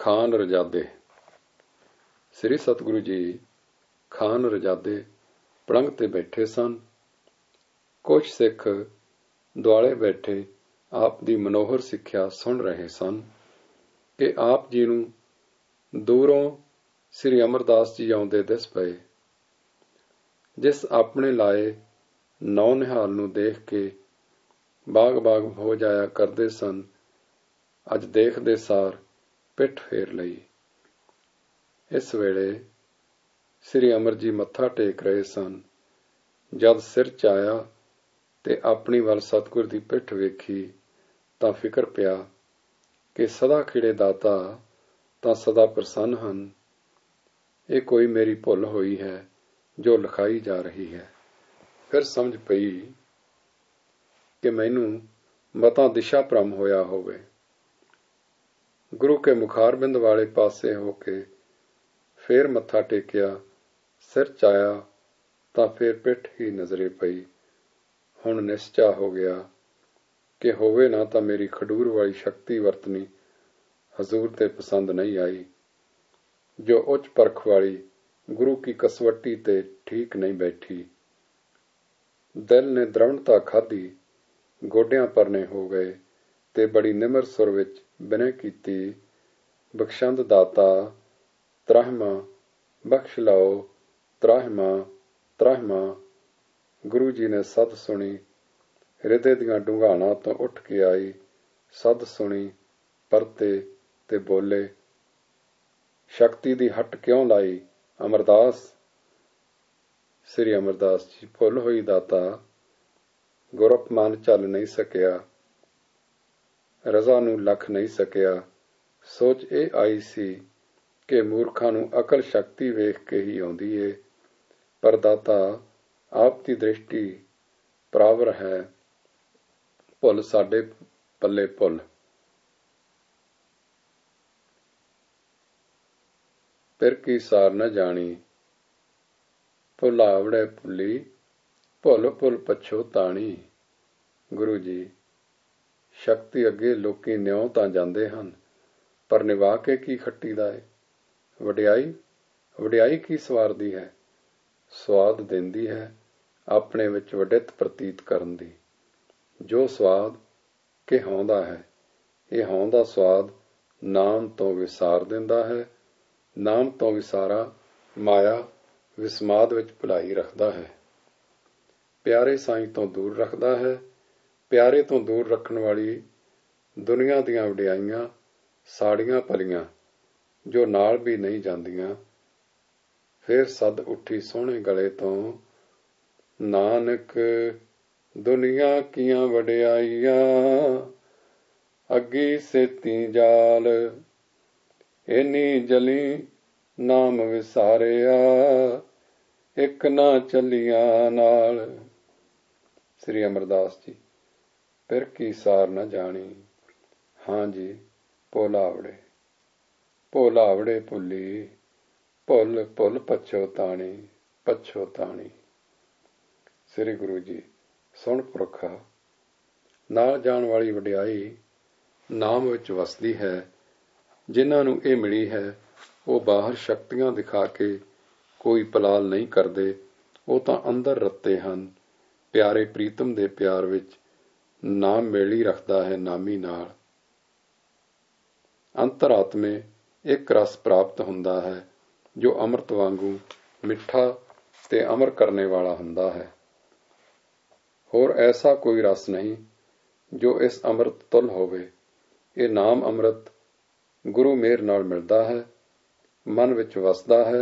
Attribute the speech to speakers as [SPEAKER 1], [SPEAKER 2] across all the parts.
[SPEAKER 1] ਖਾਨ ਰਜਾਦੇ। ਸ੍ਰੀ ਸਤਿਗੁਰੂ ਜੀ ਖਾਨ ਰਜਾਦੇ ਪਲੰਘ ਤੇ ਬੈਠੇ ਸਨ। ਕੁਝ ਸਿੱਖ ਦੁਆਲੇ ਬੈਠੇ ਆਪ ਦੀ ਮਨੋਹਰ ਸਿੱਖਿਆ ਸੁਣ ਰਹੇ ਸਨ ਕਿ ਆਪ ਜੀ ਨੂੰ ਦੂਰੋਂ ਸ੍ਰੀ ਅਮਰਦਾਸ ਜੀ ਆਉਂਦੇ ਦਿਸ ਪਏ। ਜਿਸ ਆਪਣੇ ਲਾਏ ਨੌ ਨਿਹਾਲ ਨੂੰ ਦੇਖ ਕੇ ਬਾਗ-ਬਾਗ ਹੋ ਜਾਇਆ ਕਰਦੇ ਸਨ, ਅੱਜ ਦੇਖਦੇ ਸਾਰ ਪਿੱਠ ਫੇਰ ਲਈ। ਇਸ ਵੇਲੇ ਸ੍ਰੀ ਅਮਰ ਜੀ ਮੱਥਾ ਟੇਕ ਰਹੇ ਸਨ। ਜਦ ਸਿਰ 'ਚ ਆਇਆ ਤੇ ਆਪਣੀ ਵੱਲ ਸਤਿਗੁਰ ਦੀ ਪਿੱਠ ਵੇਖੀ ਤਾਂ ਫਿਕਰ ਪਿਆ ਕਿ ਸਦਾ ਖਿੜੇ ਦਾਤਾ ਤਾਂ ਸਦਾ ਪ੍ਰਸੰਨ ਹਨ। ਇਹ ਕੋਈ ਮੇਰੀ ਭੁੱਲ ਹੋਈ ਹੈ ਜੋ ਲਿਖਾਈ ਜਾ ਰਹੀ ਹੈ। ਫਿਰ ਸਮਝ ਪਈ ਕਿ ਮੈਨੂੰ ਮਤਾਂ ਦਿਸ਼ਾ ਭ੍ਰਮ ਹੋਇਆ ਹੋਵੇ। ਗੁਰੂ ਕੇ ਮੁਖਾਰਬਿੰਦ ਵਾਲੇ ਪਾਸੇ ਹੋ ਕੇ ਫੇਰ ਮੱਥਾ ਟੇਕਿਆ। ਸਿਰ 'ਚ ਆਇਆ ਤਾਂ ਫੇਰ ਪਿੱਠ ਹੀ ਨਜ਼ਰੇ ਪਈ। ਹੁਣ ਨਿਸ਼ਚਾ ਹੋ ਗਿਆ ਕਿ ਹੋਵੇ ਨਾ ਤਾਂ ਮੇਰੀ ਖਡੂਰ ਵਾਲੀ ਸ਼ਕਤੀ ਵਰਤਣੀ ਹਜ਼ੂਰ ਤੇ ਪਸੰਦ ਨਹੀਂ ਆਈ, ਜੋ ਉੱਚ ਪਰਖ ਵਾਲੀ ਗੁਰੂ ਕੀ ਕਸਵੱਟੀ ਤੇ ਠੀਕ ਨਹੀਂ ਬੈਠੀ। ਦਿਲ ਨੇ ਦ੍ਰਵਣਤਾ ਖਾਧੀ, ਗੋਡਿਆਂ ਪਰਨੇ ਹੋ ਗਏ ਤੇ ਬੜੀ ਨਿਮਰ ਸੁਰ ਵਿੱਚ ਬਿਨੈ ਕੀਤੀ, ਬਖਸ਼ੰਦ ਦਾਤਾ ਤਰਾਹਿਮਾਂ ਬਖਸ਼ ਲਾਓ, ਤਰਾਹਿਮਾਂ ਤਰਾਹਿਮਾਂ। ਗੁਰੂ ਜੀ ਨੇ ਸੱਦ ਸੁਣੀ, ਹਿਰਦੇ ਦੀਆਂ ਡੂੰਘਾਣਾਂ ਤੋਂ ਉੱਠ ਕੇ ਆਈ। ਸੱਦ ਸੁਣੀ, ਪਰਤੇ ਤੇ ਬੋਲੇ, ਸ਼ਕਤੀ ਦੀ ਹੱਟ ਕਿਉਂ ਲਾਈ ਅਮਰਦਾਸ। ਸ੍ਰੀ ਅਮਰਦਾਸ ਜੀ ਭੁੱਲ ਹੋਈ ਦਾਤਾ, ਗੁਰ ਅਪਮਾਨ ਝੱਲ ਨਹੀਂ ਸਕਿਆ, ਰਜ਼ਾ ਨੂੰ ਲਖ ਨਹੀਂ ਸਕਿਆ। ਸੋਚ ਇਹ ਆਈ ਸੀ ਕਿ ਮੂਰਖਾਂ ਨੂੰ ਅਕਲ ਸ਼ਕਤੀ ਵੇਖ ਕੇ ਹੀ ਆਉਂਦੀ ਏ, ਪਰ ਦਾਤਾ ਆਪ ਦੀ ਦ੍ਰਿਸ਼ਟੀ ਪਰਾਵਰ ਹੈ। ਭੁੱਲ ਸਾਡੇ ਪੱਲੇ ਭੁੱਲ। ਫਿਰ ਕੀ ਸਾਰ ਨ ਜਾਣੀ, ਭੁਲਾਵੜੇ ਭੁੱਲੀ, ਭੁੱਲ ਭੁੱਲ ਪਛੋਤਾਣੀ। ਗੁਰੂ ਜੀ, ਸ਼ਕਤੀ ਅੱਗੇ ਲੋਕੀ ਨਿਉ ਤਾਂ ਜਾਂਦੇ ਹਨ, ਪਰ ਨਿਭਾ ਕੇ ਕੀ ਖੱਟੀਦਾ ਏ। ਵਡਿਆਈ ਕੀ ਸਵਾਰਦੀ ਹੈ, ਸੁਆਦ ਦਿੰਦੀ ਹੈ ਆਪਣੇ ਵਿੱਚ ਵਡਿੱਤ ਪ੍ਰਤੀਤ ਕਰਨ ਦੀ। ਜੋ ਸਵਾਦ ਕਿ ਹਉਂ ਹੈ, ਇਹ ਹਉਂ ਦਾ ਸਵਾਦ ਨਾਮ ਤੋਂ ਵਿਸਾਰ ਦਿੰਦਾ ਹੈ। ਨਾਮ ਤੋਂ ਵਿਸਾਰਾ ਮਾਇਆ ਵਿਸਮਾਦ ਵਿੱਚ ਭੁਲਾਈ ਰੱਖਦਾ ਹੈ, ਪਿਆਰੇ ਸਾਈਂ ਤੋਂ ਦੂਰ ਰੱਖਦਾ ਹੈ। ਪਿਆਰੇ ਤੋਂ ਦੂਰ ਰੱਖਣ ਵਾਲੀ ਦੁਨੀਆ ਦੀਆਂ ਵਡਿਆਈਆਂ ਸਾੜੀਆਂ ਭਲੀਆਂ ਜੋ ਨਾਲ ਵੀ ਨਹੀਂ ਜਾਂਦੀਆਂ। ਫੇਰ ਸੱਦ ਉੱਠੀ ਸੋਹਣੇ ਗਲੇ ਤੋਂ, ਨਾਨਕ ਦੁਨੀਆ ਕੀਆਂ ਵਡਿਆਈਆਂ ਅੱਗੀ ਸੇਤੀ ਜਾਲ, ਏਨੀ ਜਲੀ ਨਾਮ ਵਿਸਾਰਿਆ ਇੱਕ ਨਾ ਚੱਲੀਆਂ ਨਾਲ। ਸ੍ਰੀ ਅਮਰਦਾਸ ਜੀ, ਫਿਰ ਕੀ ਸਾਰ ਨਾ ਜਾਣੀ। ਹਾਂ ਜੀ, ਭੋਲਾਵੜੇ ਭੋਲਾਵੜੇ ਭੁੱਲੀ, ਭੁੱਲ ਭੁੱਲ ਪਛੋਤਾਣੀ ਪਛੋਤਾਣੀ। ਸ੍ਰੀ ਗੁਰੂ ਜੀ, ਸੁਣ ਪੁਰਖਾ, ਨਾਲ ਜਾਣ ਵਾਲੀ ਵਡਿਆਈ ਨਾਮ ਵਿੱਚ ਵਸਦੀ ਹੈ। ਜਿਨ੍ਹਾਂ ਨੂੰ ਇਹ ਮਿਲੀ ਹੈ ਉਹ ਬਾਹਰ ਸ਼ਕਤੀਆਂ ਦਿਖਾ ਕੇ ਕੋਈ ਪਲਾਲ ਨਹੀਂ ਕਰਦੇ, ਉਹ ਤਾਂ ਅੰਦਰ ਰੱਤੇ ਹਨ। ਪਿਆਰੇ ਪ੍ਰੀਤਮ ਦੇ ਪਿਆਰ ਵਿੱਚ ਨਾਮ ਮੇਲੀ ਰੱਖਦਾ ਹੈ ਨਾਮੀ ਨਾਲ। ਅੰਤਰਾਤਮੇ ਇੱਕ ਰਸ ਪ੍ਰਾਪਤ ਹੁੰਦਾ ਹੈ ਜੋ ਅੰਮ੍ਰਿਤ ਵਾਂਗੂ ਮਿੱਠਾ ਤੇ ਅਮਰ ਕਰਨੇ ਵਾਲਾ ਹੁੰਦਾ ਹੈ। ਹੋਰ ਐਸਾ ਕੋਈ ਰਸ ਨਹੀਂ ਜੋ ਇਸ ਅੰਮ੍ਰਿਤ ਤੁਲ ਹੋਵੇ। ਇਹ ਨਾਮ ਅੰਮ੍ਰਿਤ ਗੁਰੂ ਮਿਹਰ ਨਾਲ ਮਿਲਦਾ ਹੈ, ਮਨ ਵਿੱਚ ਵਸਦਾ ਹੈ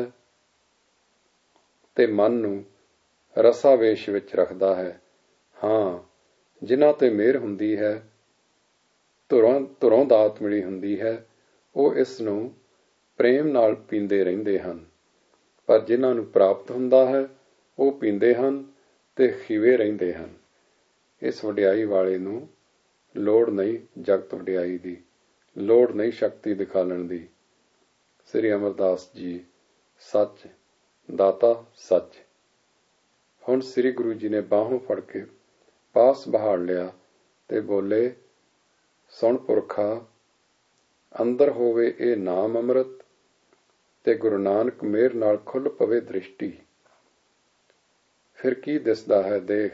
[SPEAKER 1] ਤੇ ਮਨ ਨੂੰ ਰਸਾਵੇਸ਼ ਵਿੱਚ ਰੱਖਦਾ ਹੈ। ਹਾਂ, ਜਿਨ੍ਹਾਂ ਤੇ ਮਿਹਰ ਹੁੰਦੀ ਹੈ, ਧੁਰੋਂ ਦਾਤ ਮਿਲੀ ਹੁੰਦੀ ਹੈ, ਉਹ ਇਸ ਨੂੰ ਪ੍ਰੇਮ ਨਾਲ ਪੀਂਦੇ ਰਹਿੰਦੇ ਹਨ। ਪਰ ਜਿਨ੍ਹਾਂ ਨੂੰ ਪ੍ਰਾਪਤ ਹੁੰਦਾ ਹੈ ਉਹ ਪੀਂਦੇ ਹਨ ਤੇ ਖਿਵੇ ਰਹਿੰਦੇ ਹਨ। ਇਸ ਵਡਿਆਈ ਵਾਲੇ ਨੂੰ ਲੋੜ ਨਹੀਂ ਜਗਤ ਵਡਿਆਈ ਦੀ, ਲੋੜ ਨਹੀਂ ਸ਼ਕਤੀ ਦਿਖਾਲਣ ਦੀ। ਸ੍ਰੀ ਅਮਰਦਾਸ ਜੀ ਸੱਚ, ਦਾਤਾ ਸੱਚ। ਹੁਣ ਸ੍ਰੀ ਗੁਰੂ ਜੀ ਨੇ ਬਾਹੋਂ ਫੜ ਕੇ ਪਾਸ ਬਹਾੜ ਲਿਆ ਤੇ ਬੋਲੇ, ਸੁਣ ਪੁਰਖਾ, ਅੰਦਰ ਹੋਵੇ ਇਹ ਨਾਮ ਅੰਮ੍ਰਿਤ ਤੇ ਗੁਰੂ ਨਾਨਕ ਮਿਹਰ ਨਾਲ ਖੁੱਲ੍ਹ ਪਵੇ ਦ੍ਰਿਸ਼ਟੀ। ਫਿਰ ਕੀ ਦਿਸਦਾ ਹੈ ਦੇਖ,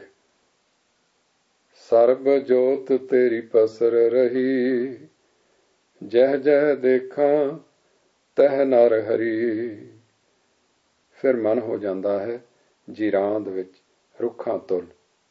[SPEAKER 1] ਸਰਬ ਜੋਤ ਤੇਰੀ ਪਸਰ ਰਹੀ, ਜਹ ਜਹ ਦੇਖਾਂ ਤਹ ਨਰ ਹਰੀ। ਫਿਰ ਮਨ ਹੋ ਜਾਂਦਾ ਹੈ ਜੀਰਾਂਦ ਵਿੱਚ ਰੁੱਖਾਂ ਤੁਲ,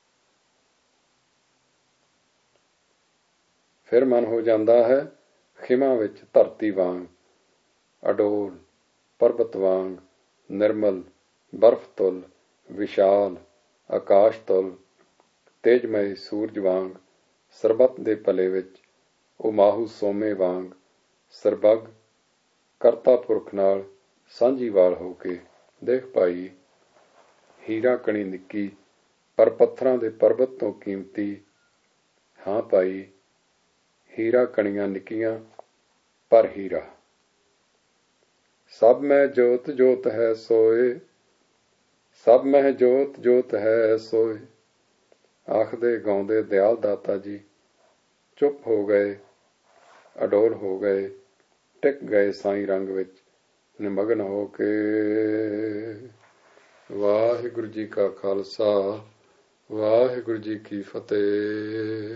[SPEAKER 1] ਫਿਰ ਮਨ ਹੋ ਜਾਂਦਾ ਹੈ ਖਿਮਾ ਵਿੱਚ ਧਰਤੀ ਵਾਂਗ, ਅਡੋਲ ਪਰਬਤ ਵਾਂਗ ਨਿਰਮਲ, ਬਰਫ਼ ਤੁਲ ਵਿਸ਼ਾਲ, ਆਕਾਸ਼ ਤੁਲ ਤੇਜਮਈ ਸੂਰਜ ਵਾਂਗ, ਸਰਬੱਤ ਦੇ ਭਲੇ ਵਿੱਚ ਉਮਾਹੂ ਸੋਮੇ ਵਾਂਗ, ਸਰਬੱਗ ਕਰਤਾ ਪੁਰਖ ਨਾਲ ਸਾਂਝੀਵਾਲ ਹੋ ਕੇ। ਦੇਖ ਭਾਈ, ਹੀਰਾ ਕਣੀ ਨਿੱਕੀ ਪਰ ਪੱਥਰਾਂ ਦੇ ਪਰਬਤ ਤੋਂ ਕੀਮਤੀ। ਹਾਂ ਭਾਈ, ਹੀਰਾ ਕਣੀਆਂ ਨਿੱਕੀਆਂ ਪਰ ਹੀਰਾ। ਸਭ ਮੈਂ ਜੋਤ ਜੋਤ ਹੈ ਸੋਏ, ਸਭ ਮਹਿ ਜੋਤ ਜੋਤ ਹੈ ਸੋਏ। ਆਖਦੇ ਗਾਉਂਦੇ ਦਿਆਲ ਦਾਤਾ ਜੀ ਚੁੱਪ ਹੋ ਗਏ, ਅਡੋਲ ਹੋ ਗਏ, ਟਿਕ ਗਏ ਸਾਈਂ ਰੰਗ ਵਿੱਚ ਨਿਮਗਨ ਹੋ ਕੇ। ਵਾਹਿਗੁਰੂ ਜੀ ਕਾ ਖਾਲਸਾ, ਵਾਹਿਗੁਰੂ ਜੀ ਕੀ ਫਤਿਹ।